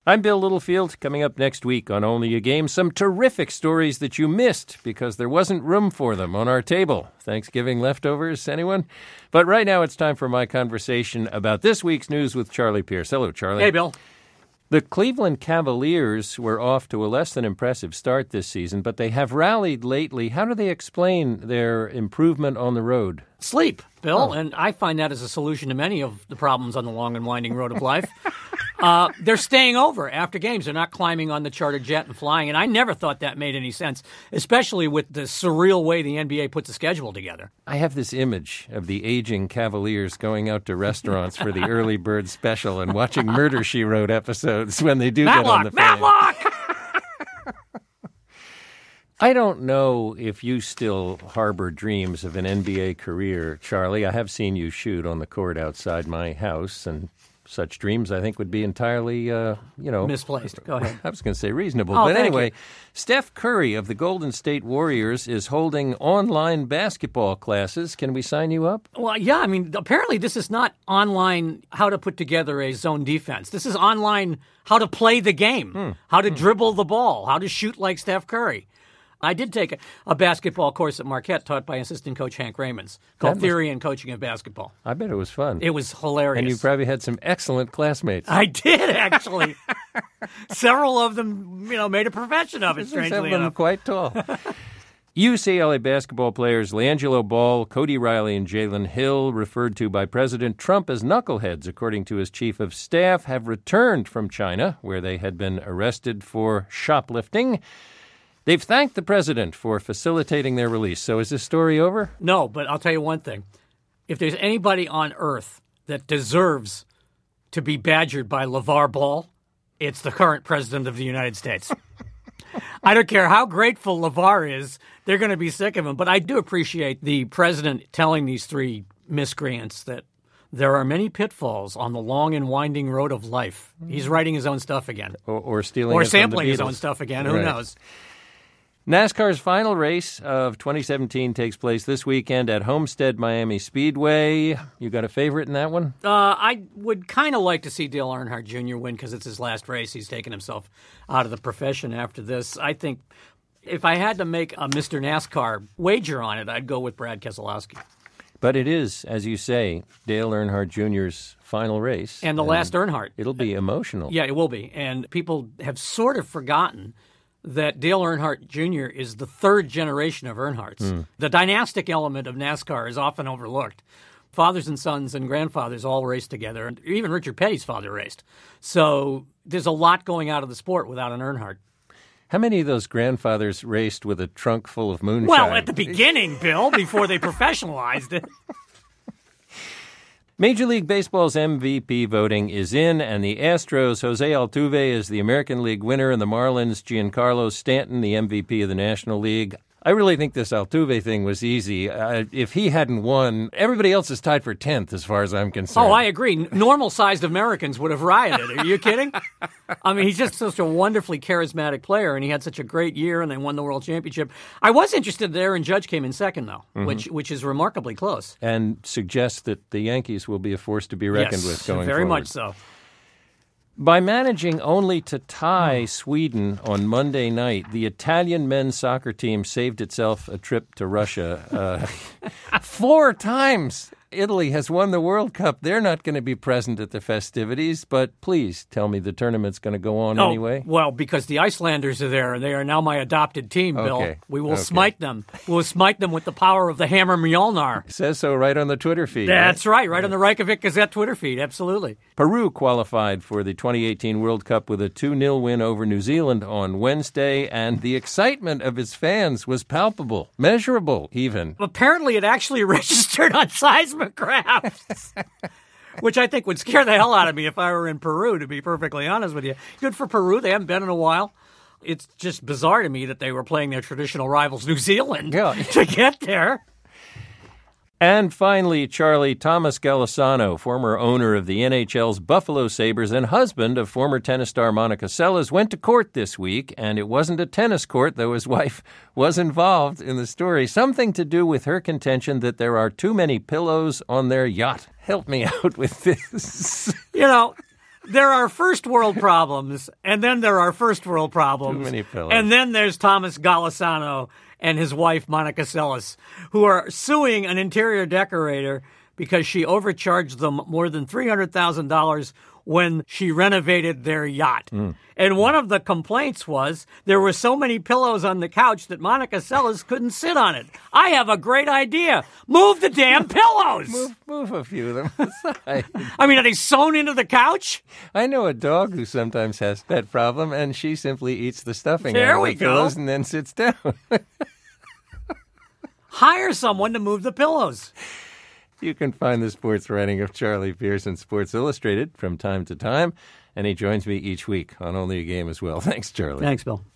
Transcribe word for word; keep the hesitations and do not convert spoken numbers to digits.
I'm Bill Littlefield. Coming up next week on Only a Game, some terrific stories that you missed because there wasn't room for them on our table. Thanksgiving leftovers, anyone? But right now it's time for my conversation about this week's news with Charlie Pierce. Hello, Charlie. Hey, Bill. The Cleveland Cavaliers were off to a less than impressive start this season, but they have rallied lately. How do they explain their improvement on the road? Sleep, Bill, Oh. and I find that as a solution to many of the problems on the long and winding road of life. uh, they're staying over after games. They're not climbing on the charter jet and flying, and I never thought that made any sense, especially with the surreal way the N B A puts a schedule together. I have this image of the aging Cavaliers going out to restaurants for the early bird special and watching Murder, She Wrote episodes when they do Matlock, get on the Matlock! I don't know if you still harbor dreams of an N B A career, Charlie. I have seen you shoot on the court outside my house, and such dreams, I think, would be entirely, uh, you know... Misplaced. Go ahead. I was going to say reasonable. Oh, but thank anyway, you. Steph Curry of the Golden State Warriors is holding online basketball classes. Can we sign you up? Well, yeah, I mean, apparently this is not online how to put together a zone defense. This is online how to play the game, Hmm. how to dribble the ball, how to shoot like Steph Curry. I did take a, a basketball course at Marquette taught by assistant coach Hank Raymonds called That must- Theory and Coaching of Basketball. I bet it was fun. It was hilarious. And you probably had some excellent classmates. I did, actually. Several of them, you know, made a profession of it, Some of strangely them enough. quite tall. U C L A basketball players LeAngelo Ball, Cody Riley, and Jalen Hill, referred to by President Trump as knuckleheads, according to his chief of staff, have returned from China, where they had been arrested for shoplifting. They've thanked the president for facilitating their release. So is this story over? No, but I'll tell you one thing. If there's anybody on earth that deserves to be badgered by LeVar Ball, it's the current president of the United States. I don't care how grateful LeVar is, they're going to be sick of him. But I do appreciate the president telling these three miscreants that there are many pitfalls on the long and winding road of life. He's writing his own stuff again. Or, or stealing Or it from sampling the his Beatles? own stuff again. Who Right. knows? NASCAR's final race of twenty seventeen takes place this weekend at Homestead Miami Speedway. You got a favorite in that one? Uh, I would kind of like to see Dale Earnhardt Junior win because it's his last race. He's taken himself out of the profession after this. I think if I had to make a Mister NASCAR wager on it, I'd go with Brad Keselowski. But it is, as you say, Dale Earnhardt Junior's final race. And the last Earnhardt. It'll be emotional. Yeah, it will be. And people have sort of forgotten that Dale Earnhardt Junior is the third generation of Earnhardts. The dynastic element of NASCAR is often overlooked. Fathers and sons and grandfathers all raced together, and even Richard Petty's father raced. So there's a lot going out of the sport without an Earnhardt. How many of those grandfathers raced with a trunk full of moonshine? Well, at the beginning, Bill, before they professionalized it. Major League Baseball's M V P voting is in, and the Astros' Jose Altuve is the American League winner, and the Marlins' Giancarlo Stanton, the M V P of the National League. I really think this Altuve thing was easy. Uh, if he hadn't won, everybody else is tied for tenth as far as I'm concerned. Oh, I agree. Normal-sized Americans would have rioted. Are you kidding? I mean, he's just such a wonderfully charismatic player, and he had such a great year, and they won the World Championship. I was interested that Aaron Judge came in second, though, mm-hmm. which which is remarkably close. And suggests that the Yankees will be a force to be reckoned yes, with going very forward. much so. By managing only to tie Sweden on Monday night, the Italian men's soccer team saved itself a trip to Russia. Uh, four times Italy has won the World Cup. They're not going to be present at the festivities, but please tell me the tournament's going to go on oh, anyway. Well, because the Icelanders are there, and they are now my adopted team, Bill. Okay. We will Okay. smite them. We will smite them with the power of the hammer Mjolnir. It says so right on the Twitter feed. That's right, right, right on the Reykjavik Gazette Twitter feed, absolutely. Peru qualified for the twenty eighteen World Cup with a two nil win over New Zealand on Wednesday, and the excitement of its fans was palpable, measurable even. Apparently, it actually registered on seismographs, which I think would scare the hell out of me if I were in Peru, to be perfectly honest with you. Good for Peru. They haven't been in a while. It's just bizarre to me that they were playing their traditional rivals, New Zealand, Yeah. to get there. And finally, Charlie, Thomas Golisano, former owner of the N H L's Buffalo Sabres and husband of former tennis star Monica Seles, went to court this week, and it wasn't a tennis court, though his wife was involved in the story. Something to do with her contention that there are too many pillows on their yacht. Help me out with this. You know, there are first world problems, and then there are first world problems. Too many pillows. And then there's Thomas Golisano and his wife, Monica Seles, who are suing an interior decorator because she overcharged them more than three hundred thousand dollars when she renovated their yacht. Mm. And one of the complaints was there were so many pillows on the couch that Monica Seles couldn't sit on it. I have a great idea. Move the damn pillows. Move, move a few of them aside. I mean, are they sewn into the couch? I know a dog who sometimes has that problem, and she simply eats the stuffing there out of we the go. pillows and then sits down. Hire someone to move the pillows. You can find the sports writing of Charlie Pierce in Sports Illustrated from time to time, and he joins me each week on Only a Game as well. Thanks, Charlie. Thanks, Bill.